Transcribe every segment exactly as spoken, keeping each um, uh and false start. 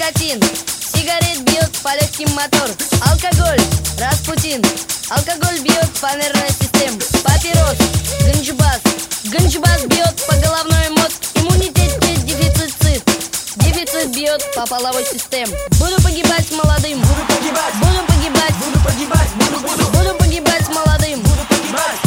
никотин. Сигарет бьет по легким мотор. Алкоголь, Распутин. Алкоголь бьет по нервной системе. Папирос, ганджубас. Ганджубас бьет по головной мозг. Иммунитет дефицит. Дефицит бьет по половой системе. Буду погибать молодым. Буду погибать, Буду погибать. буду погибать, буду, буду, Буду погибать молодым. буду погибать.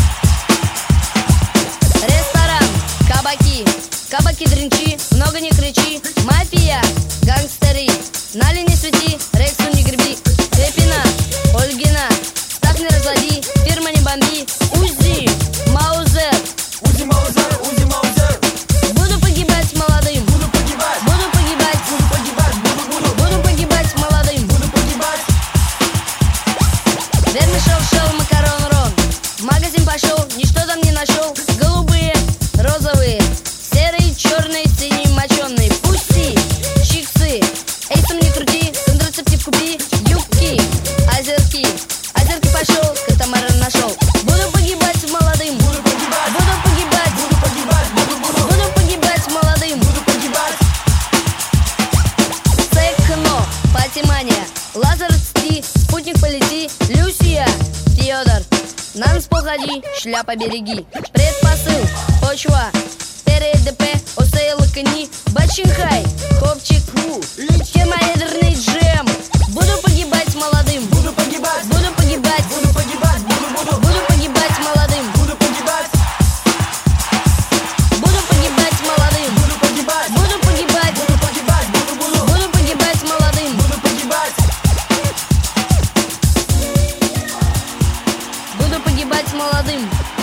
Ресторан, кабаки. Кабаки, дринчи, много не кричи. Мафия, гангстеры. Нали не свети, Рексу не греби. Пепина, Ольгина, ставь не разводи. Фирма не бомби. Узи, Маузер. Узи Маузер, Узи Маузер. Буду погибать молодым. Буду погибать, Буду погибать. буду погибать, буду, буду, Буду погибать молодым. буду погибать. Вермишел, шел, макарон, рон. В магазин пошел, ничто там не нашел. Голубые, розовые, серые, черные, синие, моченые. Пусти, чиксы, эйсом не крути, контрацептив купи. Юбки, озерки, озерки пошел, катамаран нашел. Буду погибать молодым. Буду погибать, Буду погибать. буду погибать, буду, буду, Буду погибать молодым. буду погибать. Секно, патимания, лазер цти, спутник полети. Люсия, Федор, на танцпол ходи, шляпа береги. Предпосыл, почва, ТРДП, осей лакани. Бачинхай, хопчик, ху, термоядерный джем. Буду погибать молодым. Буду погибать, Буду погибать. буду погибать, буду, буду, Буду погибать молодым. буду погибать, Буду погибать молодым. буду погибать, Буду погибать. буду погибать, буду, буду, Буду погибать молодым. буду погибать. Буду погибать молодым.